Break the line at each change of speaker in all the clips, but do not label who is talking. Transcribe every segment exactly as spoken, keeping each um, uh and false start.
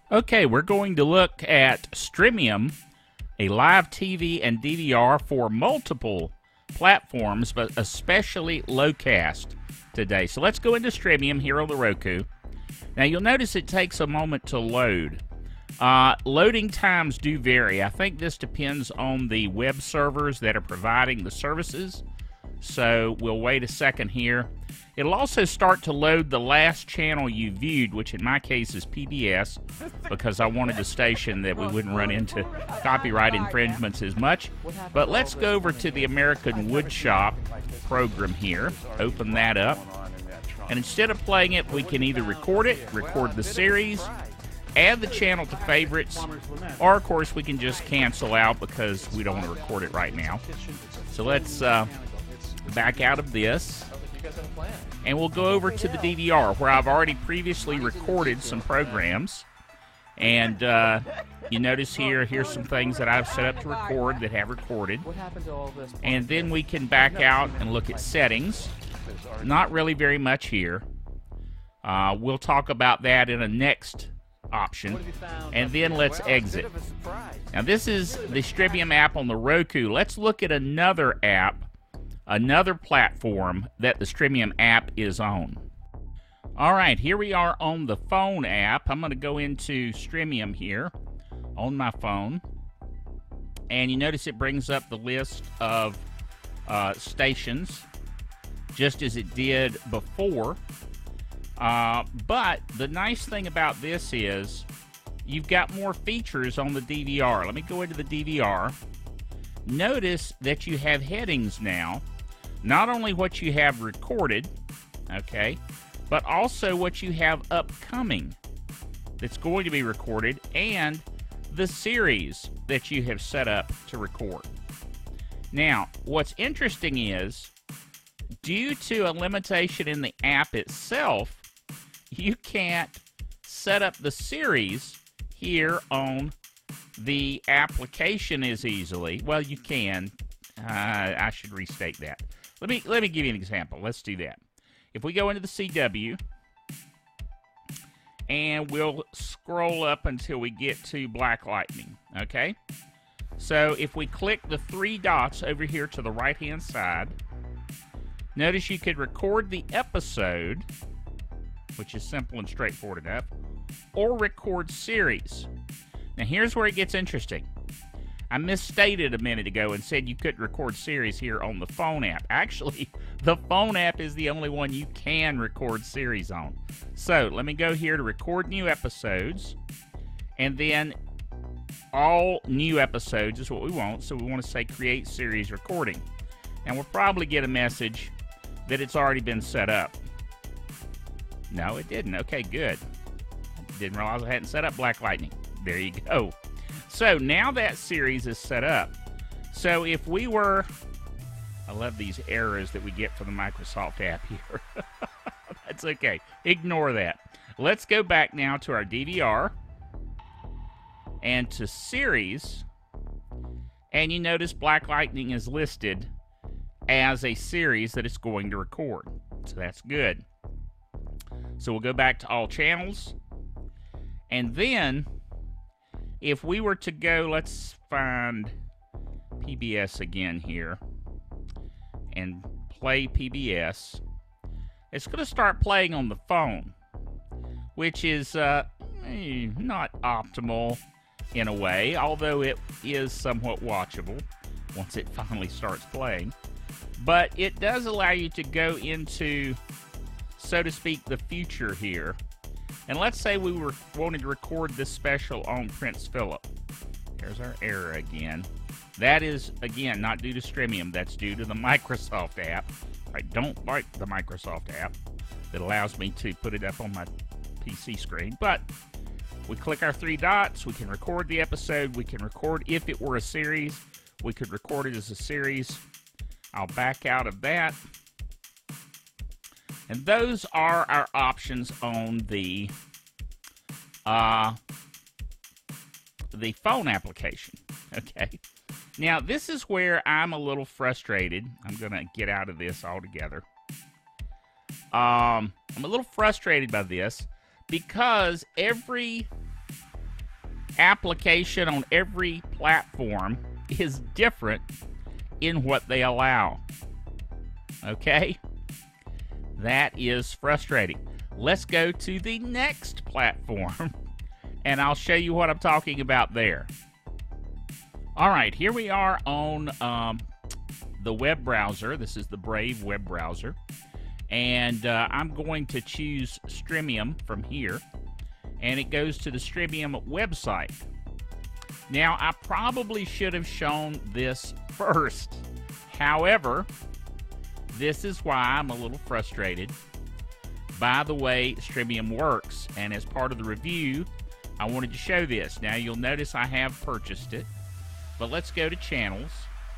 Okay, we're going to look at Streamium, a live T V and D V R for multiple platforms, but especially Locast today. So let's go into Streamium here on the Roku. Now you'll notice it takes a moment to load. Uh, loading times do vary. I think this depends on the web servers that are providing the services. So we'll wait a second here. It'll also start to load the last channel you viewed, which in my case is P B S, because I wanted a station that we wouldn't run into copyright infringements as much. But let's go over to the American Woodshop program here. Open that up. And instead of playing it, we can either record it, record the series, add the channel to favorites, or of course we can just cancel out because we don't want to record it right now. So let's uh, back out of this. And we'll go over to the D V R where I've already previously recorded some programs. And uh, you notice here, here's some things that I've set up to record that have recorded. And then we can back out and look at settings. Not really very much here. Uh, we'll talk about that in a next option. And then let's exit. Now this is the Streamium app on the Roku. Let's look at another app. Another platform that the Streamium app is on. All right, here we are on the phone app. I'm going to go into Streamium here on my phone. And you notice it brings up the list of uh, stations, just as it did before. Uh, but the nice thing about this is you've got more features on the D V R. Let me go into the D V R. Notice that you have headings now. Not only what you have recorded, okay, but also what you have upcoming that's going to be recorded, and the series that you have set up to record. Now, what's interesting is, due to a limitation in the app itself, you can't set up the series here on the application as easily. Well, you can. Uh, I should restate that. Let me let me give you an example. Let's do that. If we go into the C W, and we'll scroll up until we get to Black Lightning, okay? So if we click the three dots over here to the right-hand side, notice you could record the episode, which is simple and straightforward enough, or record series. Now here's where it gets interesting. I misstated a minute ago and said you couldn't record series here on the phone app. Actually, the phone app is the only one you can record series on. So let me go here to record new episodes, and then all new episodes is what we want. So we want to say create series recording. And we'll probably get a message that it's already been set up. No, it didn't. Okay, good. Didn't realize I hadn't set up Black Lightning. There you go. So now that series is set up. So if we were, I love these errors that we get from the Microsoft app here. That's okay. Ignore that. Let's go back now to our D V R and to series. And you notice Black Lightning is listed as a series that it's going to record. So that's good. So we'll go back to all channels. And then if we were to go, let's find P B S again here and play P B S. It's going to start playing on the phone, which is uh, not optimal in a way, although it is somewhat watchable once it finally starts playing. But it does allow you to go into, so to speak, the future here. And let's say we were wanting to record this special on Prince Philip. There's our error again. That is, again, not due to Streamium. That's due to the Microsoft app. I don't like the Microsoft app that allows me to put it up on my P C screen. But we click our three dots. We can record the episode. We can record, if it were a series, we could record it as a series. I'll back out of that. And those are our options on the uh, the phone application. Okay. Now, this is where I'm a little frustrated. I'm going to get out of this altogether. Um, I'm a little frustrated by this because every application on every platform is different in what they allow. Okay? That is frustrating. Let's go to the next platform, and I'll show you what I'm talking about there. All right, here we are on um, the web browser. This is the Brave web browser. And uh, I'm going to choose Streamium from here. And it goes to the Streamium website. Now, I probably should have shown this first. However, this is why I'm a little frustrated by the way Streamium works. And as part of the review, I wanted to show this. Now, you'll notice I have purchased it. But let's go to channels.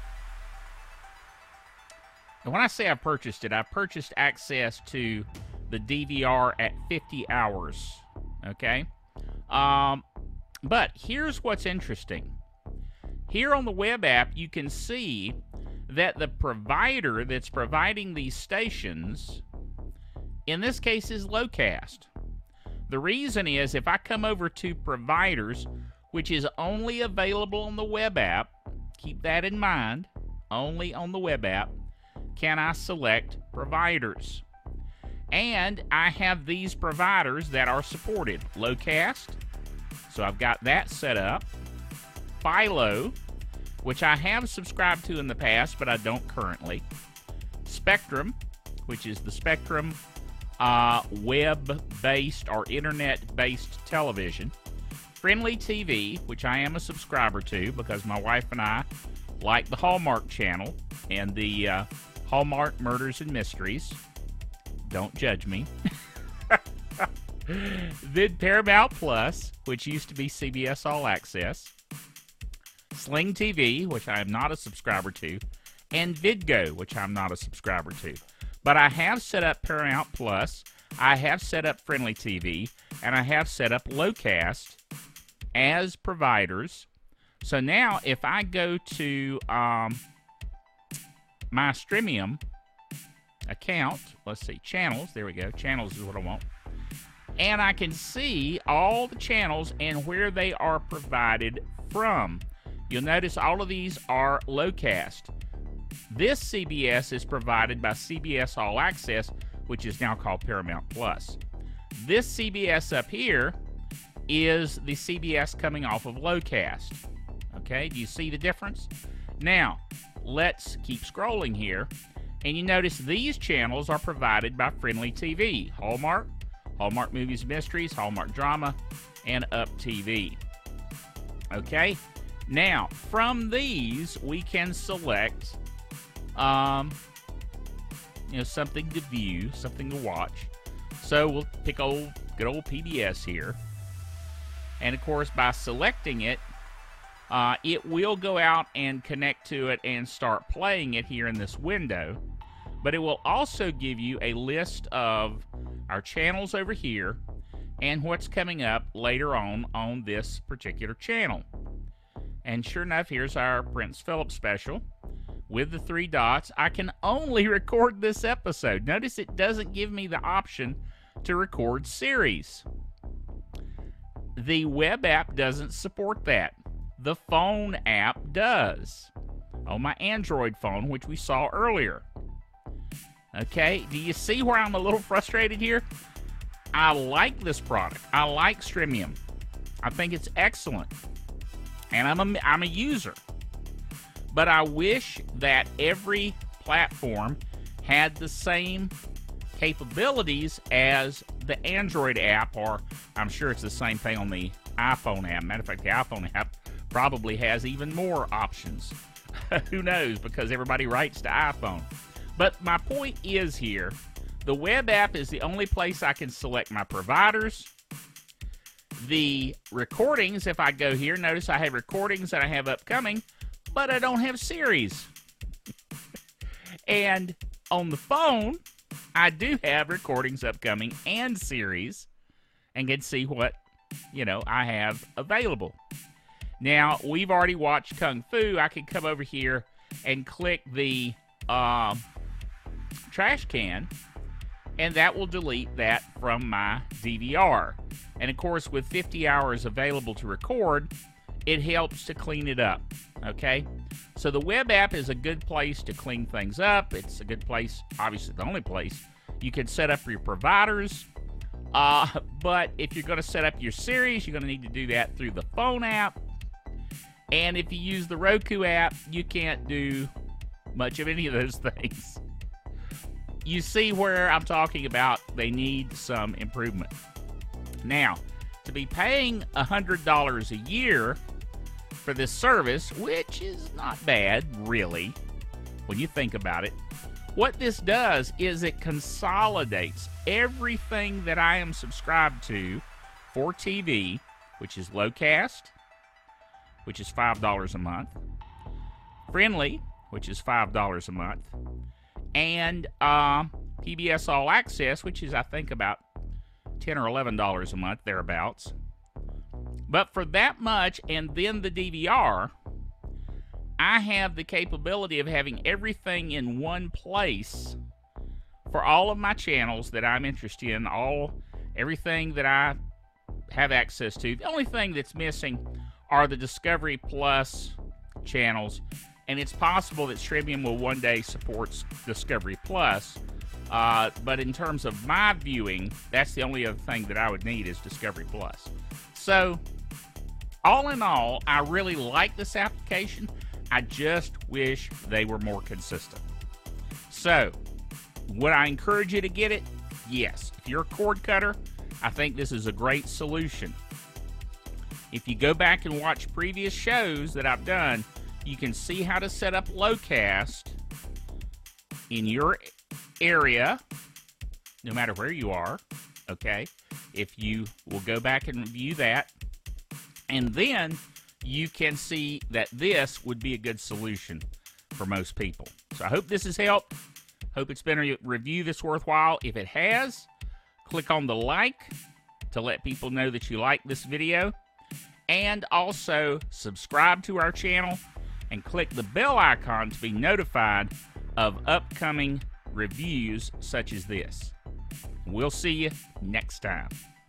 And when I say I purchased it, I purchased access to the D V R at fifty hours. Okay? Um, but here's what's interesting. Here on the web app, you can see that the provider that's providing these stations, in this case, is Locast. The reason is, if I come over to providers, which is only available on the web app, keep that in mind, only on the web app, can I select providers. And I have these providers that are supported. Locast, so I've got that set up. Philo, which I have subscribed to in the past, but I don't currently. Spectrum, which is the Spectrum uh, web-based or internet-based television. Friendly T V, which I am a subscriber to because my wife and I like the Hallmark Channel and the uh, Hallmark Murders and Mysteries. Don't judge me. Then Paramount Plus, which used to be C B S All Access. Sling T V, which I am not a subscriber to. And Vidgo, which I'm not a subscriber to. But I have set up Paramount Plus, I have set up Friendly T V, and I have set up Locast as providers. So now if I go to um, my Streamium account, let's see, channels, there we go, channels is what I want. And I can see all the channels and where they are provided from. You'll notice all of these are Locast. This C B S is provided by C B S All Access, which is now called Paramount Plus. This C B S up here is the C B S coming off of Locast. Okay, do you see the difference? Now, let's keep scrolling here, and you notice these channels are provided by Friendly T V, Hallmark, Hallmark Movies and Mysteries, Hallmark Drama, and Up T V. Okay, now, from these, we can select um, you know, something to view, something to watch. So we'll pick old, good old P B S here. And, of course, by selecting it, uh, it will go out and connect to it and start playing it here in this window. But it will also give you a list of our channels over here and what's coming up later on on this particular channel. And sure enough, here's our Prince Philip special with the three dots. I can only record this episode. Notice it doesn't give me the option to record series. The web app doesn't support that. The phone app does. On my Android phone, which we saw earlier. Okay, do you see where I'm a little frustrated here? I like this product. I like Streamium. I think it's excellent. And I'm a, I'm a user. But I wish that every platform had the same capabilities as the Android app, or I'm sure it's the same thing on the iPhone app. Matter of fact, the iPhone app probably has even more options. Who knows, because everybody writes to iPhone. But my point is here, the web app is the only place I can select my providers. The recordings, if I go here, notice I have recordings that I have upcoming, but I don't have series. And on the phone, I do have recordings upcoming and series, and can see what, you know, I have available. Now, we've already watched Kung Fu. I can come over here and click the uh, trash can, and that will delete that from my D V R. And of course, with fifty hours available to record, it helps to clean it up, okay? So the web app is a good place to clean things up. It's a good place, obviously the only place, you can set up your providers. Uh, but if you're going to set up your series, you're going to need to do that through the phone app. And if you use the Roku app, you can't do much of any of those things. You see where I'm talking about they need some improvement. Now, to be paying one hundred dollars a year for this service, which is not bad, really, when you think about it, what this does is it consolidates everything that I am subscribed to for T V, which is Locast, which is five dollars a month, Friendly, which is five dollars a month, and uh, P B S All Access, which is, I think, about ten or eleven dollars a month, thereabouts. But for that much, and then the D V R, I have the capability of having everything in one place for all of my channels that I'm interested in, all everything that I have access to. The only thing that's missing are the Discovery Plus channels, and it's possible that Streamium will one day support Discovery Plus. Uh, but in terms of my viewing, that's the only other thing that I would need is Discovery Plus. So, all in all, I really like this application. I just wish they were more consistent. So, would I encourage you to get it? Yes. If you're a cord cutter, I think this is a great solution. If you go back and watch previous shows that I've done, you can see how to set up Locast in your area, no matter where you are, okay? If you will go back and review that, and then you can see that this would be a good solution for most people. So I hope this has helped. Hope it's been a review that's worthwhile. If it has, click on the like to let people know that you like this video. And also subscribe to our channel and click the bell icon to be notified of upcoming reviews such as this. We'll see you next time.